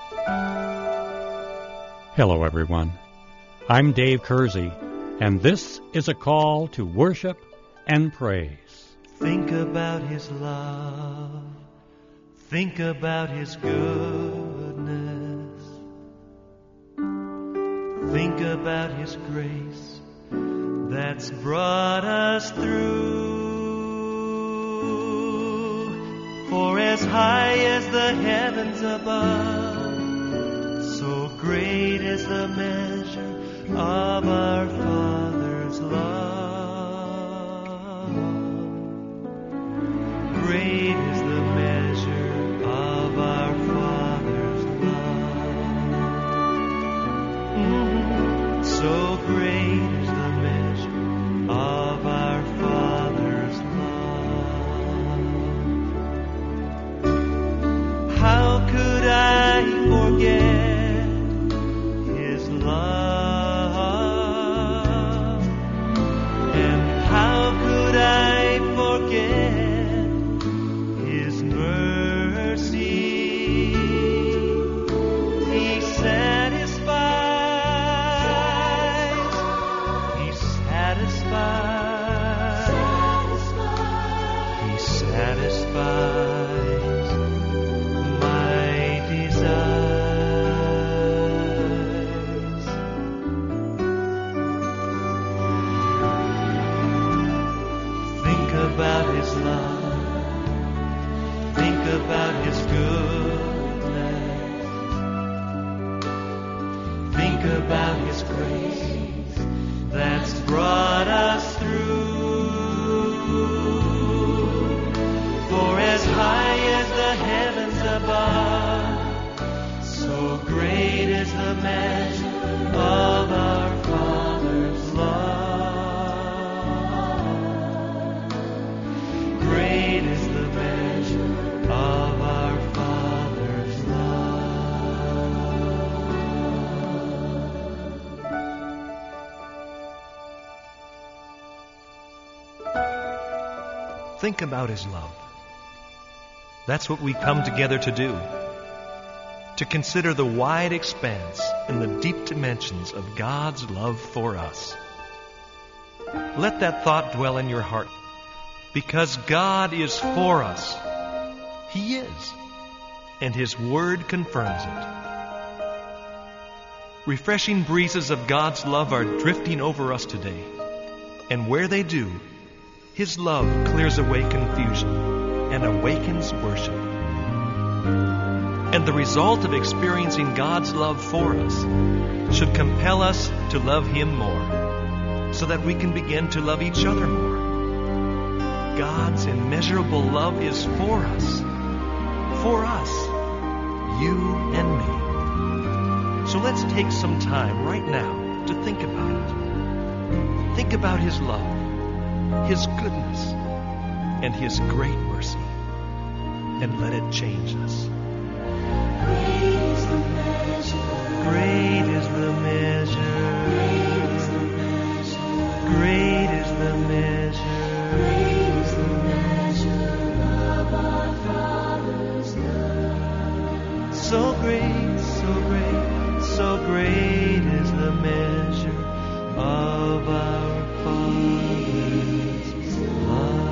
Hello, everyone. I'm Dave Kersey, and this is a call to worship and praise. Think about His love. Think about His goodness. Think about His grace that's brought us through. For as high as the heavens above, so great is the measure of our Father's love. Great is the measure of our Father's love. So great is the measure of our Father's love. How could I forget love? And how could I forget His mercy? He satisfies. He satisfies. He satisfies my desire. About His love, think about His goodness, think about His grace that's brought us through. For as high as the heavens above, so great is the measure of our Father's love. Great is the measure of our Father's love. Think about His love. That's what we come together to do. To consider the wide expanse and the deep dimensions of God's love for us. Let that thought dwell in your heart. Because God is for us. He is. And His Word confirms it. Refreshing breezes of God's love are drifting over us today. And where they do, His love clears away confusion and awakens worship. And the result of experiencing God's love for us should compel us to love Him more, so that we can begin to love each other more. God's immeasurable love is for us, you and me. So let's take some time right now to think about it. Think about His love, His goodness, and His great mercy, and let it change us. Great is the measure. Great is the measure. Great is the measure. Great is the measure of our Father's love. So great, so great, so great is the measure of our Father's love.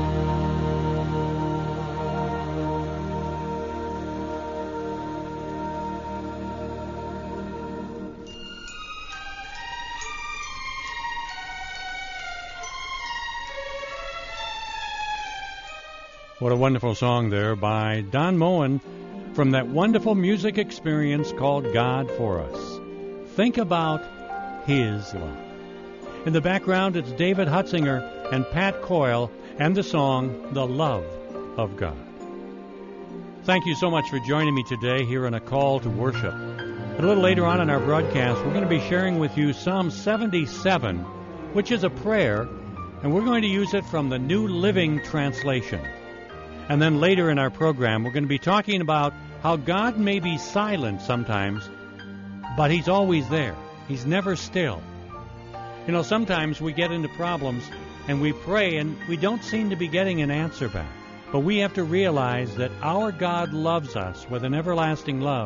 What a wonderful song there by Don Moen from that wonderful music experience called God for Us. Think about His love. In the background, it's David Hutzinger and Pat Coyle and the song, The Love of God. Thank you so much for joining me today here in A Call to Worship. A little later on in our broadcast, we're going to be sharing with you Psalm 77, which is a prayer, and we're going to use it from the New Living Translation. And then later in our program, we're going to be talking about how God may be silent sometimes, but He's always there. He's never still. You know, sometimes we get into problems and we pray and we don't seem to be getting an answer back. But we have to realize that our God loves us with an everlasting love,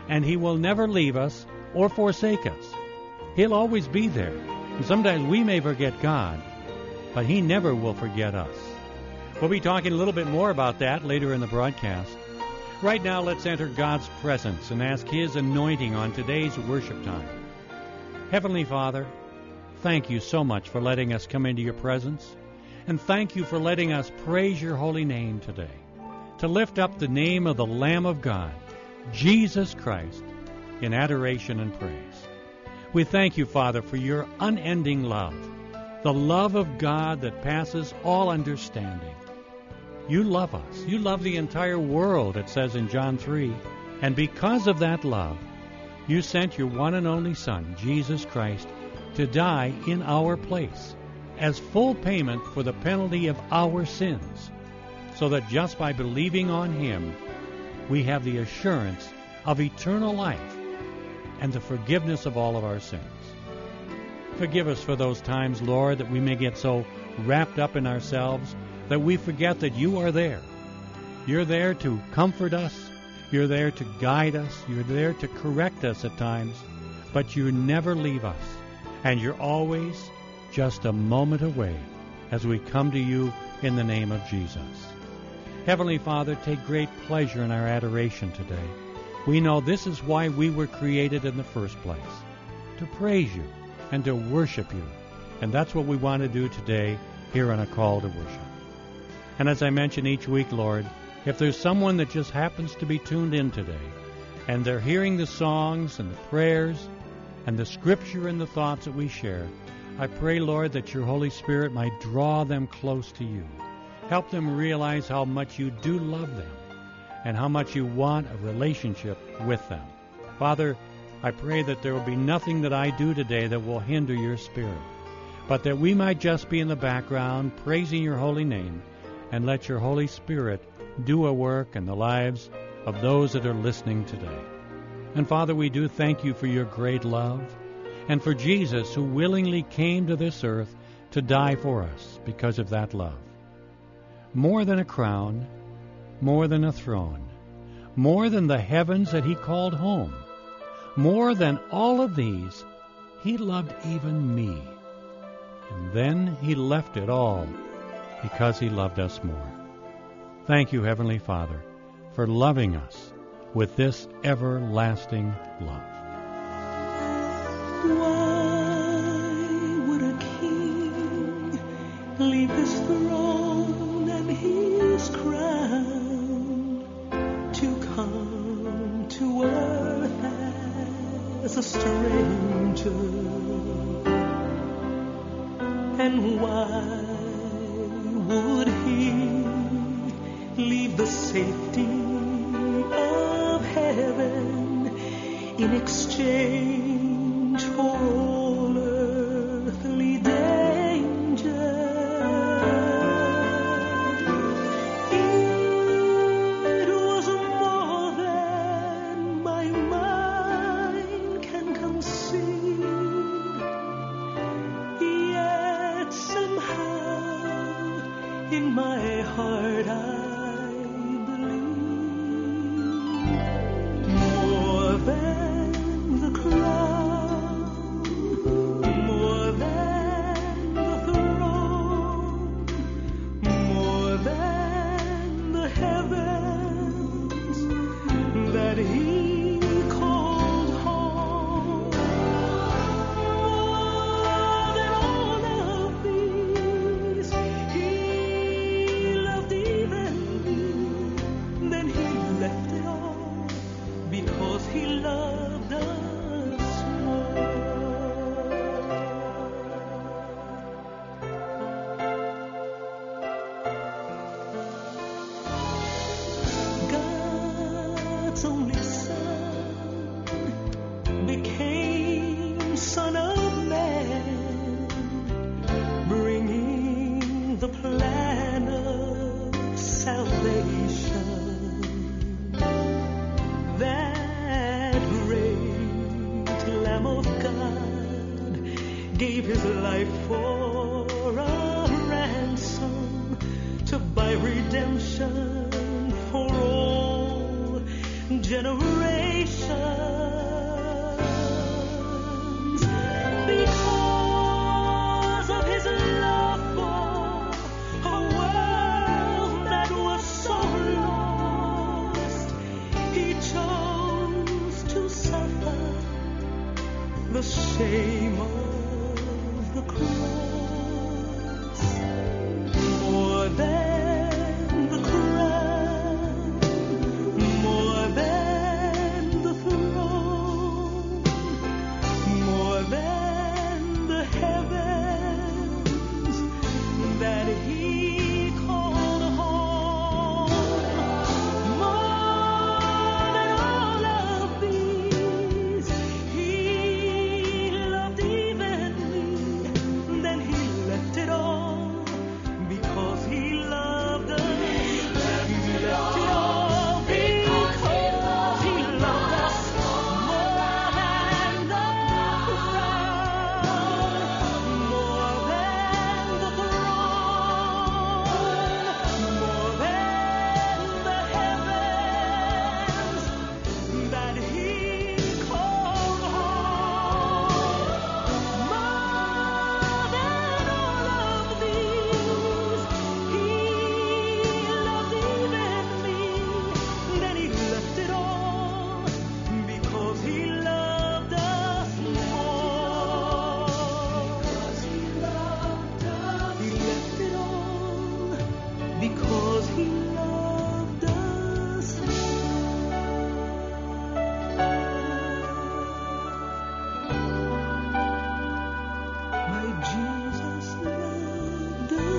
and He will never leave us or forsake us. He'll always be there. And sometimes we may forget God, but He never will forget us. We'll be talking a little bit more about that later in the broadcast. Right now, let's enter God's presence and ask His anointing on today's worship time. Heavenly Father, thank you so much for letting us come into your presence, and thank you for letting us praise your holy name today, to lift up the name of the Lamb of God, Jesus Christ, in adoration and praise. We thank you, Father, for your unending love, the love of God that passes all understanding. You love us. You love the entire world, it says in John 3. And because of that love, you sent your one and only Son, Jesus Christ, to die in our place as full payment for the penalty of our sins, so that just by believing on Him, we have the assurance of eternal life and the forgiveness of all of our sins. Forgive us for those times, Lord, that we may get so wrapped up in ourselves that we forget that you are there. You're there to comfort us. You're there to guide us. You're there to correct us at times. But you never leave us. And you're always just a moment away as we come to you in the name of Jesus. Heavenly Father, take great pleasure in our adoration today. We know this is why we were created in the first place, to praise you and to worship you. And that's what we want to do today here on A Call to Worship. And as I mention each week, Lord, if there's someone that just happens to be tuned in today, and they're hearing the songs and the prayers and the scripture and the thoughts that we share, I pray, Lord, that your Holy Spirit might draw them close to you. Help them realize how much you do love them and how much you want a relationship with them. Father, I pray that there will be nothing that I do today that will hinder your Spirit, but that we might just be in the background praising your holy name, and let your Holy Spirit do a work in the lives of those that are listening today. And Father, we do thank you for your great love, and for Jesus, who willingly came to this earth to die for us because of that love. More than a crown, more than a throne, more than the heavens that he called home, more than all of these, he loved even me. And then he left it all because he loved us more. Thank you, Heavenly Father, for loving us with this everlasting love. Why would a king leave his throne and his crown to come to earth as a stranger? And why would he leave the safety of heaven in exchange for all earthly danger? It was more than my mind can conceive, yet somehow in my heart I believe more than the crown, more than the throne, more than the heavens that he called home, more than all of these, he loved even me. Then he left it all because he loved us more. God's only Son became Son of Man, bringing the plan of salvation. That great Lamb of God gave his life for a ransom to buy redemption for all generations. shame of the cross, more than the crown, more than the throne, more than the heavens that he called home, more than all of these, he loved even me. Then he left it all because he loved us. He left it all because he loved us more than the crown, more than the throne, more than the heavens that he called home, more than all of these, he loved even me. Then he left it all because he loved us more. He left it all because he loved us more. My Jesus loved us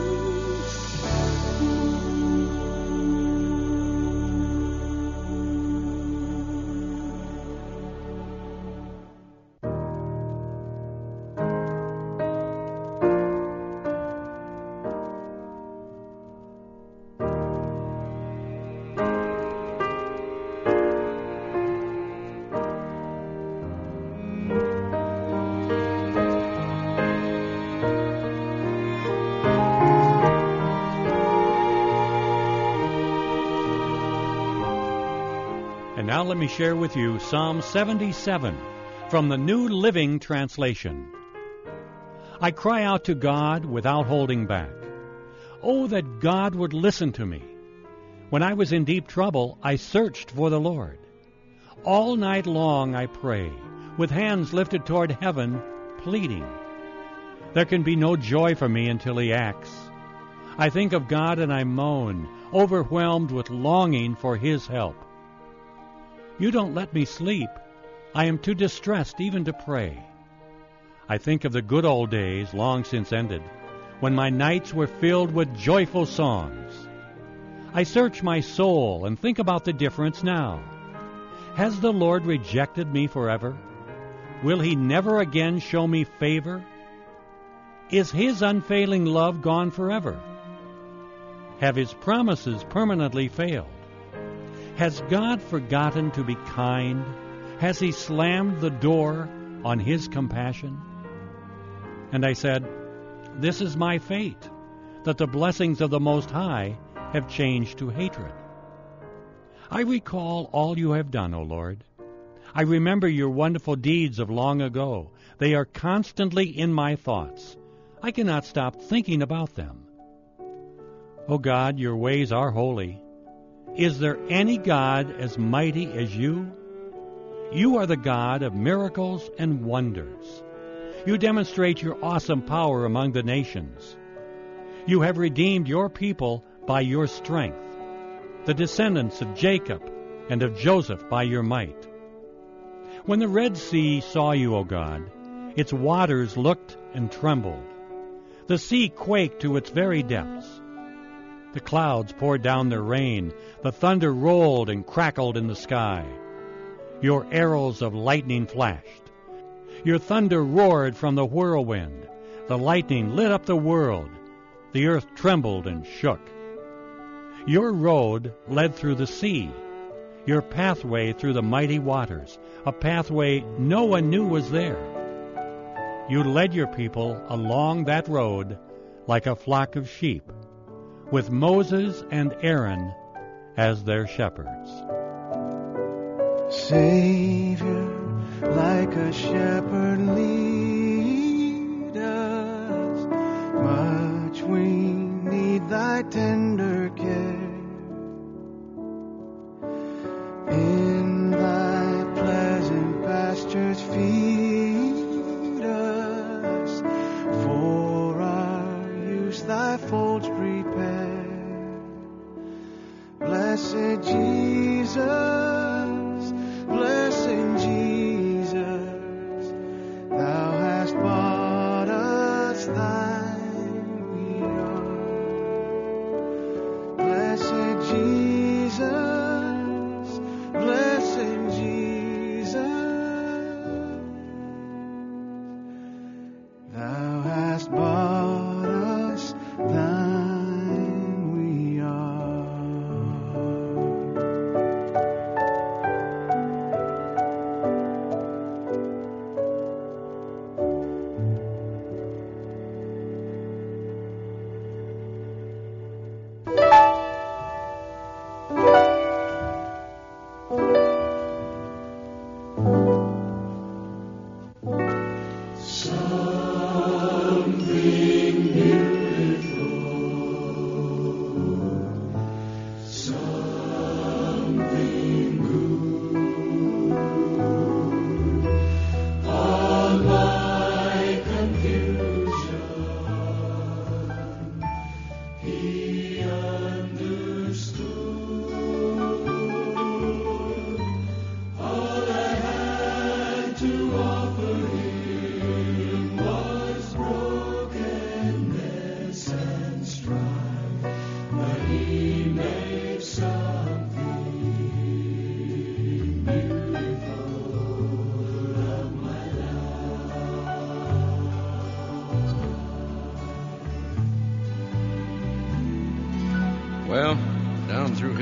And now let me share with you Psalm 77 from the New Living Translation. I cry out to God without holding back. Oh, that God would listen to me. When I was in deep trouble, I searched for the Lord. All night long I pray, with hands lifted toward heaven, pleading. There can be no joy for me until he acts. I think of God and I moan, overwhelmed with longing for his help. You don't let me sleep. I am too distressed even to pray. I think of the good old days long since ended, when my nights were filled with joyful songs. I search my soul and think about the difference now. Has the Lord rejected me forever? Will he never again show me favor? Is his unfailing love gone forever? Have his promises permanently failed? Has God forgotten to be kind? Has he slammed the door on his compassion? And I said, this is my fate, that the blessings of the Most High have changed to hatred. I recall all you have done, O Lord. I remember your wonderful deeds of long ago. They are constantly in my thoughts. I cannot stop thinking about them. O God, your ways are holy. Is there any God as mighty as you? You are the God of miracles and wonders. You demonstrate your awesome power among the nations. You have redeemed your people by your strength, the descendants of Jacob and of Joseph by your might. When the Red Sea saw you, O God, its waters looked and trembled. The sea quaked to its very depths. The clouds poured down their rain. The thunder rolled and crackled in the sky. Your arrows of lightning flashed. Your thunder roared from the whirlwind. The lightning lit up the world. The earth trembled and shook. Your road led through the sea, your pathway through the mighty waters, a pathway no one knew was there. You led your people along that road like a flock of sheep, with Moses and Aaron as their shepherds. Savior, like a shepherd, lead us. Much we need thy tender care. In thy pleasant pastures feed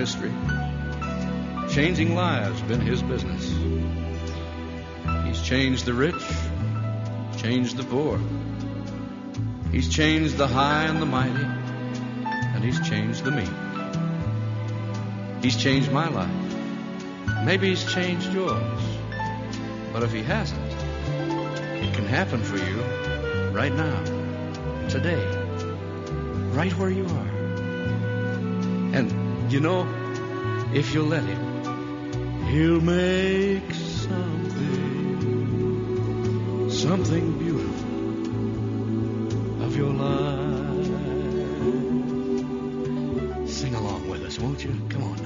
history. Changing lives been his business. He's changed the rich, changed the poor. He's changed the high and the mighty, and he's changed the meek. He's changed my life. Maybe he's changed yours. But if he hasn't, it can happen for you right now, today, right where you are. And, you know, if you'll let him, he'll make something beautiful of your life. Sing along with us, won't you? Come on now.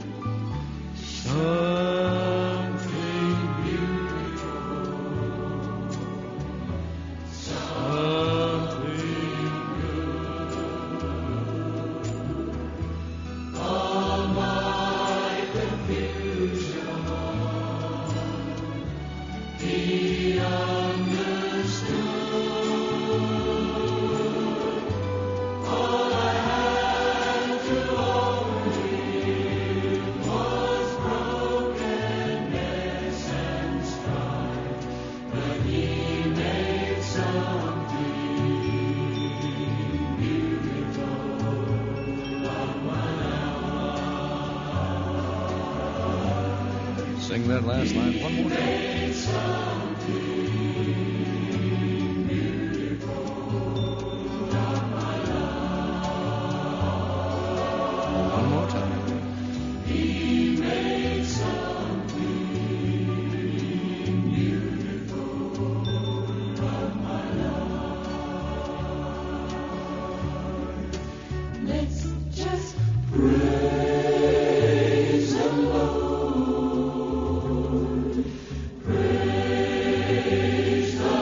Something beautiful. Something good. All my confusion, he understood. All I had to offer him was brokenness and strife, but he made something beautiful of my life. Sing that last line one more time. One more time. He made something beautiful of my life. Let's just praise the Lord. Praise the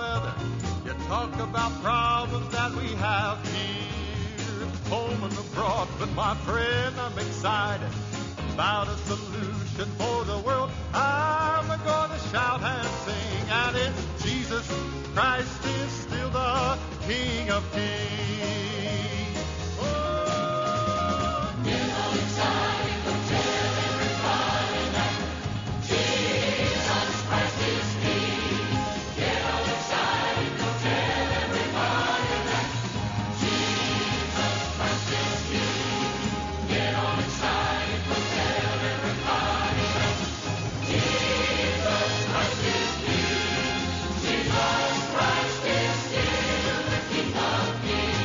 weather. You talk about problems that we have here, home and abroad. But my friend, I'm excited about a solution for the world. I'm going to shout and sing, and it's Jesus Christ is still the King of Kings. Oh, get all excited, go tell everybody that Jesus Christ is King. Get all excited, go tell everybody that Jesus Christ is King. Get all excited, go tell everybody that Jesus Christ is King. Jesus Christ is still the King of Kings.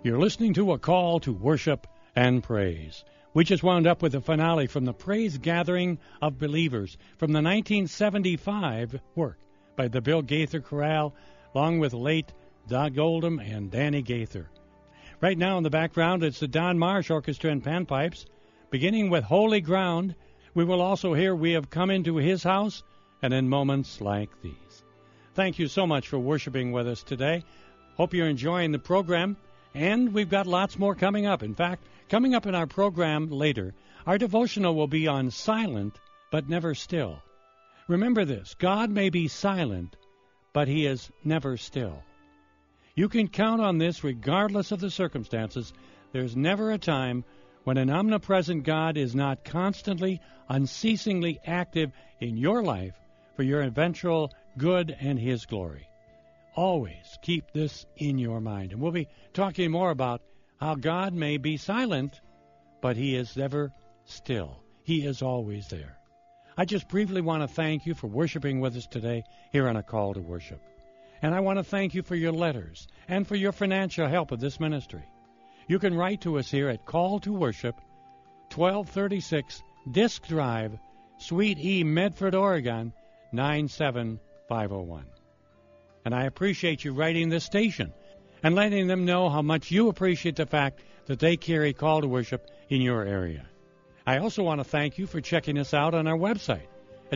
You're listening to A Call to Worship and Praise. We just wound up with the finale from the Praise Gathering of Believers from the 1975 work by the Bill Gaither Chorale, along with late Doug Oldham and Danny Gaither. Right now in the background, it's the Don Marsh Orchestra and Panpipes, beginning with Holy Ground. We will also hear We Have Come Into His House, and In Moments Like These. Thank you so much for worshiping with us today. Hope you're enjoying the program, and we've got lots more coming up. In fact, coming up in our program later, our devotional will be on silent but never still. Remember this, God may be silent, but He is never still. You can count on this regardless of the circumstances. There's never a time when an omnipresent God is not constantly, unceasingly active in your life for your eventual good and His glory. Always keep this in your mind. And we'll be talking more about how God may be silent, but He is never still. He is always there. I just briefly want to thank you for worshiping with us today here on A Call to Worship. And I want to thank you for your letters and for your financial help of this ministry. You can write to us here at Call to Worship, 1236 Disk Drive, Suite E, Medford, Oregon, 97501. And I appreciate you writing this station and letting them know how much you appreciate the fact that they carry Call to Worship in your area. I also want to thank you for checking us out on our website at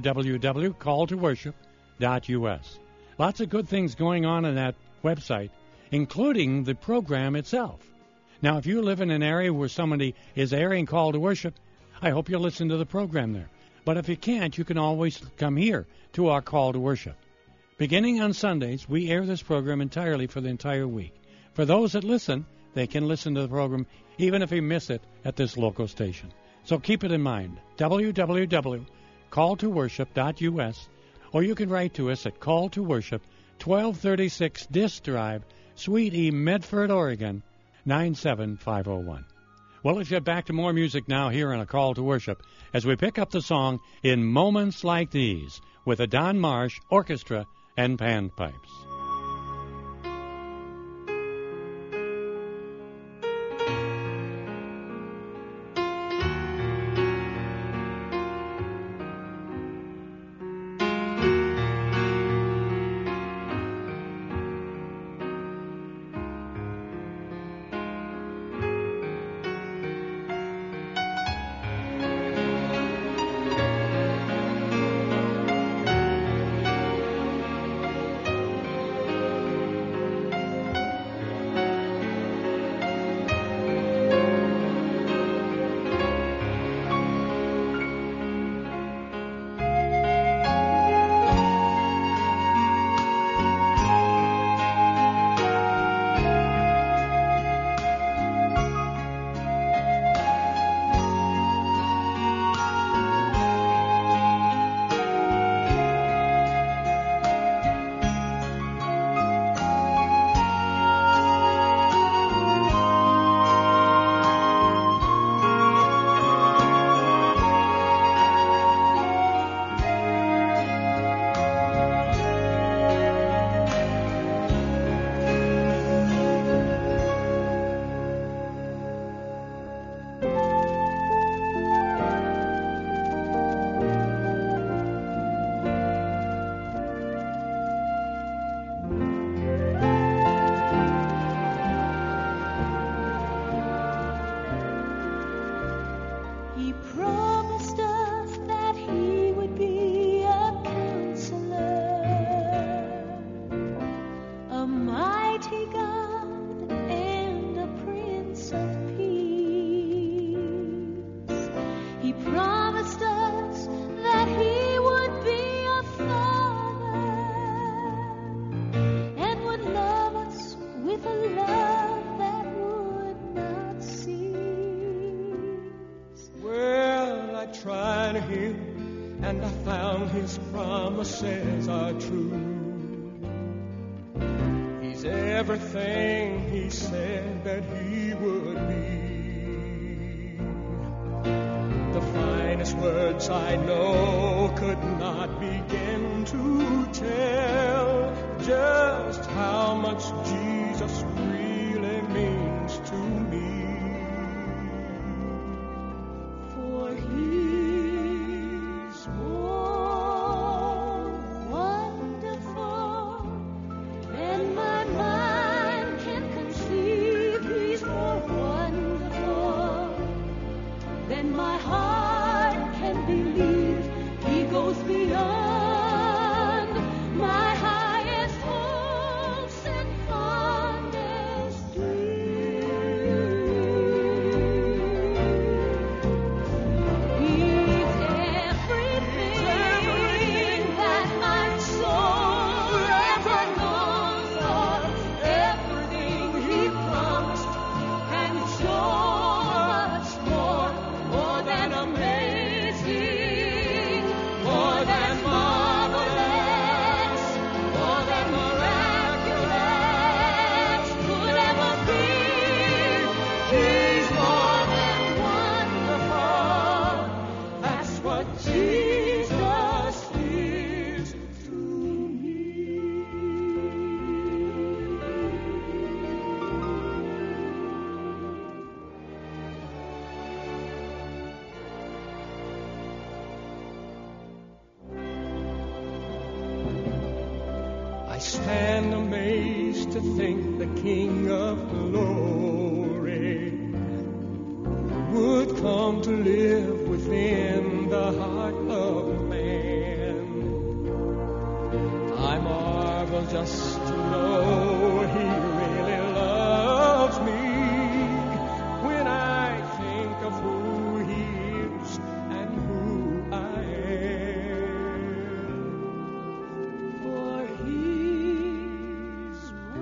www.calltoworship.us. Lots of good things going on that website, including the program itself. Now, if you live in an area where somebody is airing Call to Worship, I hope you'll listen to the program there. But if you can't, you can always come here to our Call to Worship. Beginning on Sundays, we air this program entirely for the entire week. For those that listen, they can listen to the program even if you miss it at this local station. So keep it in mind, www.calltoworship.us, or you can write to us at Call to Worship, 1236 Disk Drive, Suite E, Medford, Oregon, 97501. Well, let's get back to more music now here on A Call to Worship as we pick up the song In Moments Like These with the Don Marsh Orchestra and Panpipes. Everything He said that He would be. The finest words I know could not begin to tell just how much Jesus really means. and amazed to think the King of glory would come to live within the heart of man. I marvel just to know he really loves me when I think of who he is and who I am. For he's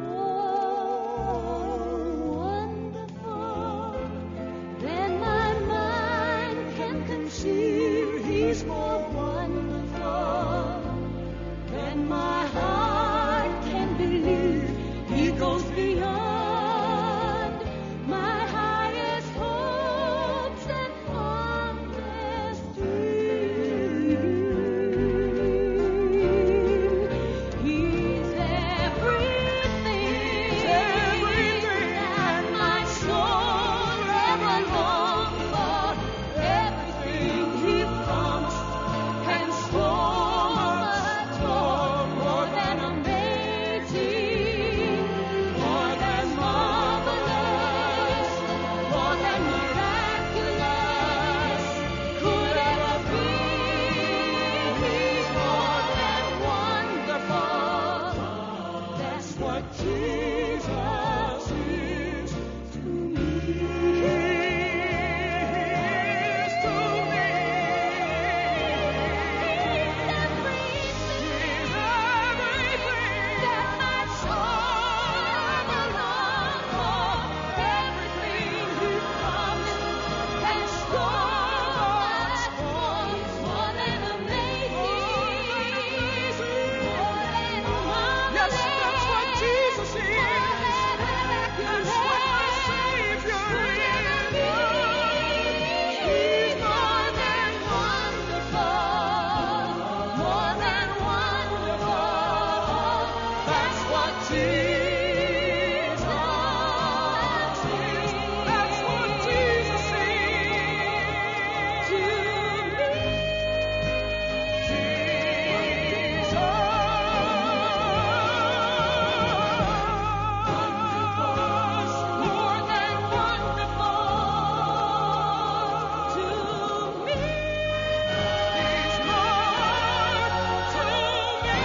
more wonderful than my mind can conceive. He's more wonderful than my heart can believe. He goes beyond my highest hopes and fondest dreams. He's everything that my soul ever longed for. Everything he promised and so much more than amazing, more than marvelous, more than miraculous could ever be. He's more than wonderful. That's what Jesus is to me. He is to me. He's everything that my soul ever longed for. Everything he promised and so much more. He's more than amazing, more than marvelous. Yes, that's what Jesus is. That's what my Savior is. He's more than wonderful, more than wonderful. That's what Jesus is. That's what Jesus is to me. More than wonderful to me. He's more to me.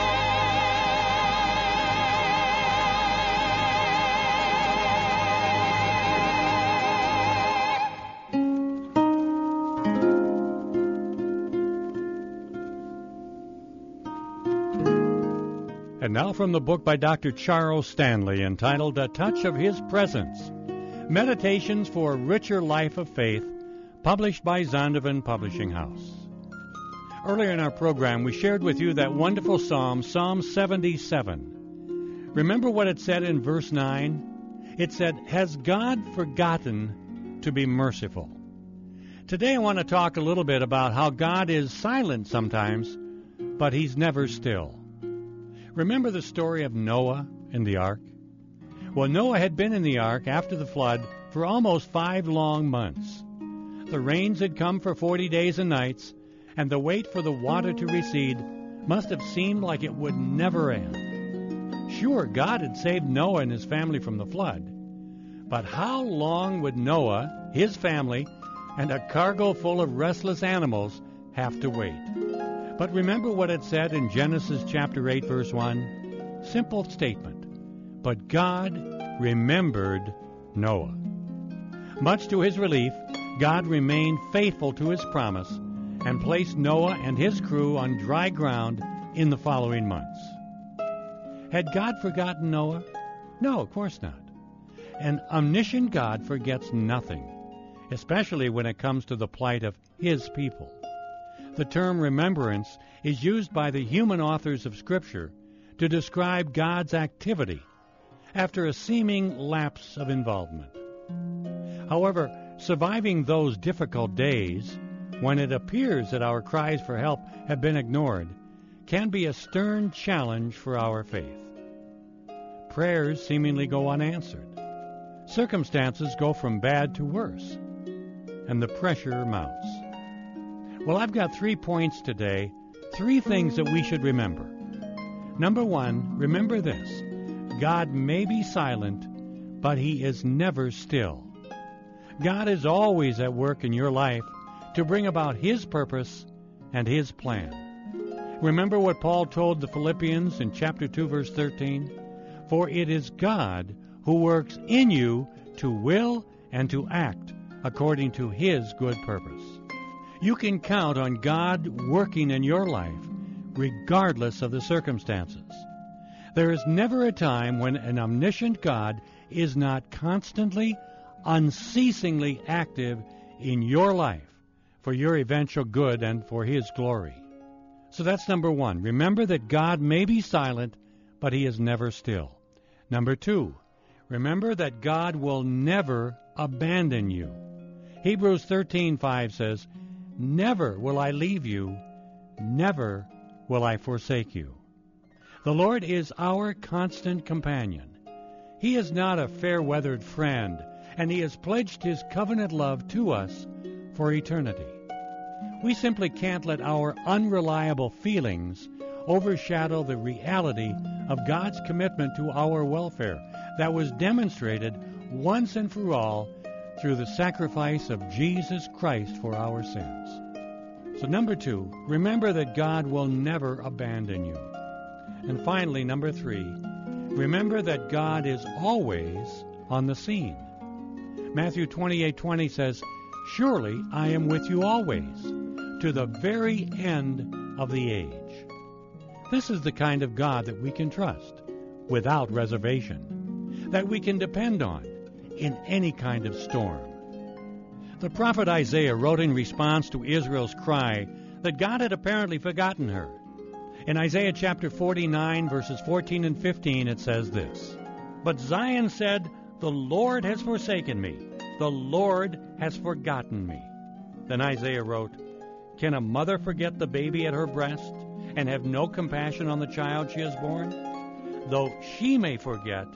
And now from the book by Dr. Charles Stanley entitled A Touch of His Presence, Meditations for a Richer Life of Faith, published by Zondervan Publishing House. Earlier in our program, we shared with you that wonderful psalm, Psalm 77. Remember what it said in verse 9? It said, "Has God forgotten to be merciful?" Today I want to talk a little bit about how God is silent sometimes, but He's never still. Remember the story of Noah and the ark? Well, Noah had been in the ark after the flood for almost 5 long months. The rains had come for 40 days and nights, and the wait for the water to recede must have seemed like it would never end. Sure, God had saved Noah and his family from the flood, but how long would Noah, his family, and a cargo full of restless animals have to wait? But remember what it said in Genesis chapter 8, verse 1? Simple statement. But God remembered Noah. Much to his relief, God remained faithful to his promise and placed Noah and his crew on dry ground in the following months. Had God forgotten Noah? No, of course not. An omniscient God forgets nothing, especially when it comes to the plight of His people. The term remembrance is used by the human authors of Scripture to describe God's activity after a seeming lapse of involvement. However, surviving those difficult days, when it appears that our cries for help have been ignored, can be a stern challenge for our faith. Prayers seemingly go unanswered. Circumstances go from bad to worse, and the pressure mounts. Well, I've got 3 points today, 3 things that we should remember. Number one, remember this. God may be silent, but He is never still. God is always at work in your life to bring about His purpose and His plan. Remember what Paul told the Philippians in chapter 2, verse 13? For it is God who works in you to will and to act according to His good purpose. You can count on God working in your life regardless of the circumstances. There is never a time when an omniscient God is not constantly, unceasingly active in your life for your eventual good and for His glory. So that's number one. Remember that God may be silent, but He is never still. Number two, remember that God will never abandon you. Hebrews 13:5 says, Never will I leave you, never will I forsake you. The Lord is our constant companion. He is not a fair-weathered friend, and He has pledged His covenant love to us for eternity. We simply can't let our unreliable feelings overshadow the reality of God's commitment to our welfare that was demonstrated once and for all through the sacrifice of Jesus Christ for our sins. So number two, remember that God will never abandon you. And finally, number three, remember that God is always on the scene. Matthew 28:20 says, Surely I am with you always, to the very end of the age. This is the kind of God that we can trust without reservation, that we can depend on in any kind of storm. The prophet Isaiah wrote in response to Israel's cry that God had apparently forgotten her. In Isaiah chapter 49, verses 14 and 15, it says this, But Zion said, The Lord has forsaken me. The Lord has forgotten me. Then Isaiah wrote, Can a mother forget the baby at her breast and have no compassion on the child she has borne? Though she may forget,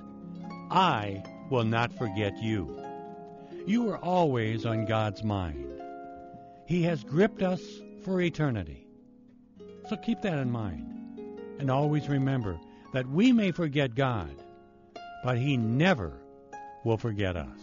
I will not forget you. You are always on God's mind. He has gripped us for eternity. So keep that in mind. And always remember that we may forget God, but He never will forget us.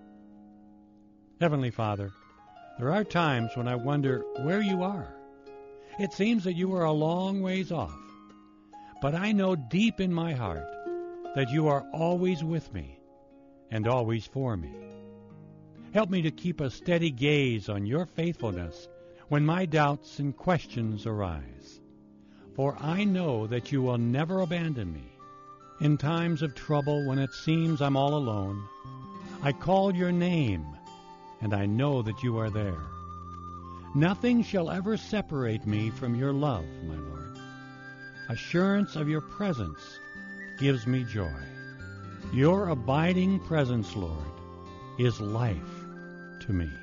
Heavenly Father, there are times when I wonder where you are. It seems that you are a long ways off, but I know deep in my heart that you are always with me and always for me. Help me to keep a steady gaze on your faithfulness when my doubts and questions arise. For I know that you will never abandon me. In times of trouble, when it seems I'm all alone, I call your name, and I know that you are there. Nothing shall ever separate me from your love, my Lord. Assurance of your presence gives me joy. Your abiding presence, Lord, is life to me.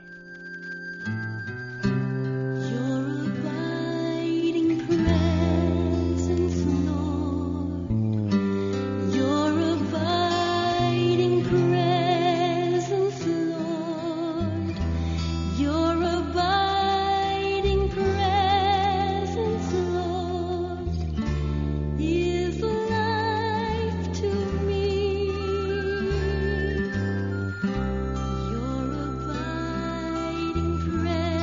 Presence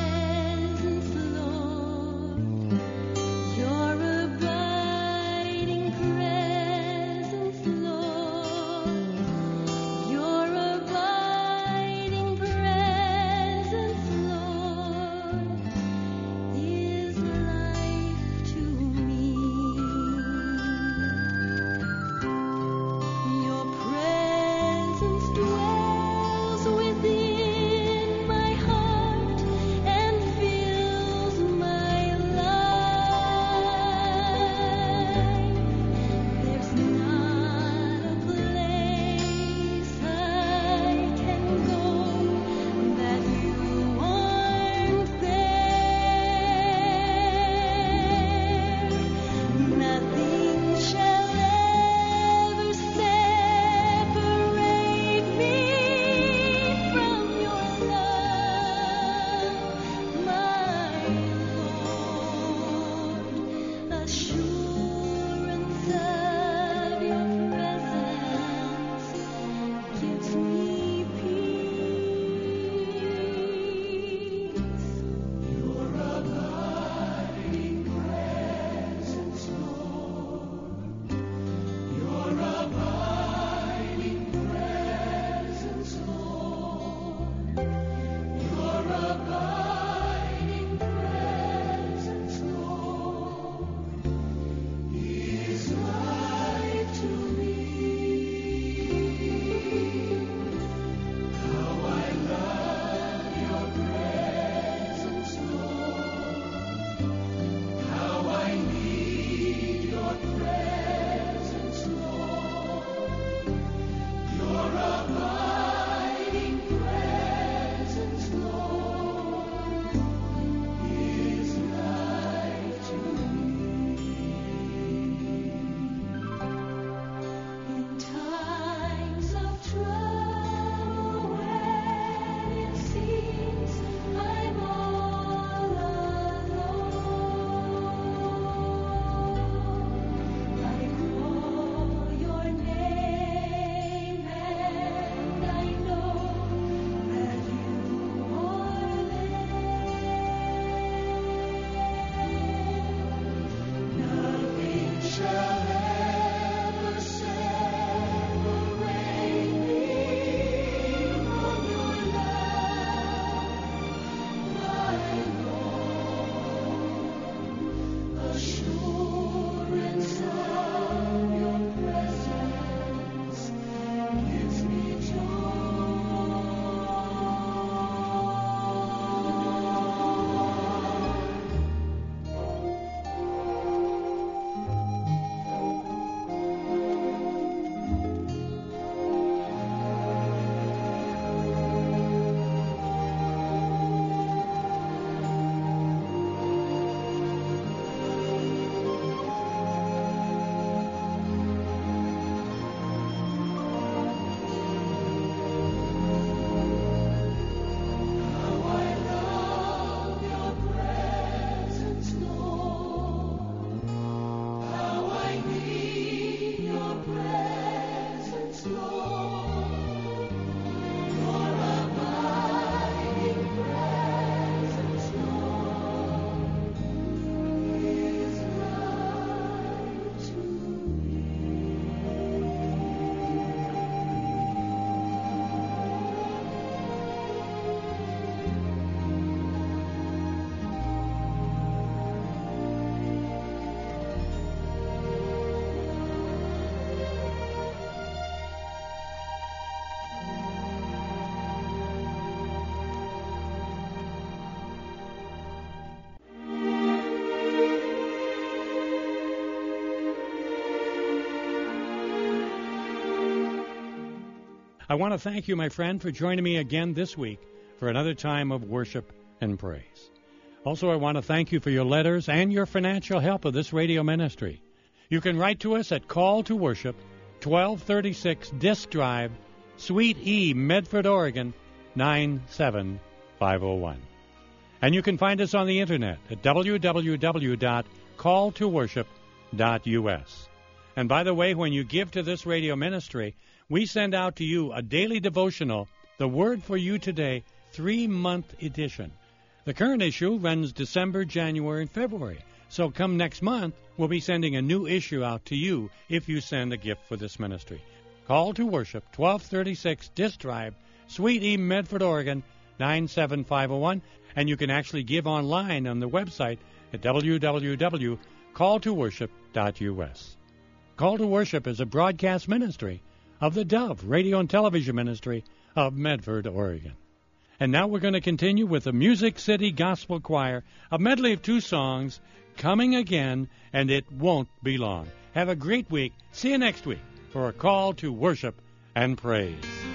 I want to thank you, my friend, for joining me again this week for another time of worship and praise. Also, I want to thank you for your letters and your financial help of this radio ministry. You can write to us at Call to Worship, 1236 Disk Drive, Suite E, Medford, Oregon, 97501. And you can find us on the internet at www.calltoworship.us. And by the way, when you give to this radio ministry, we send out to you a daily devotional, The Word for You Today, 3-month edition. The current issue runs December, January, and February. So come next month, we'll be sending a new issue out to you if you send a gift for this ministry. Call to Worship, 1236 Disk Drive, Suite E, Medford, Oregon, 97501. And you can actually give online on the website at www.calltoworship.us. Call to Worship is a broadcast ministry of the Dove Radio and Television Ministry of Medford, Oregon. And now we're going to continue with the Music City Gospel Choir, a medley of 2 songs, Coming Again, and It Won't Be Long. Have a great week. See you next week for a call to worship and praise.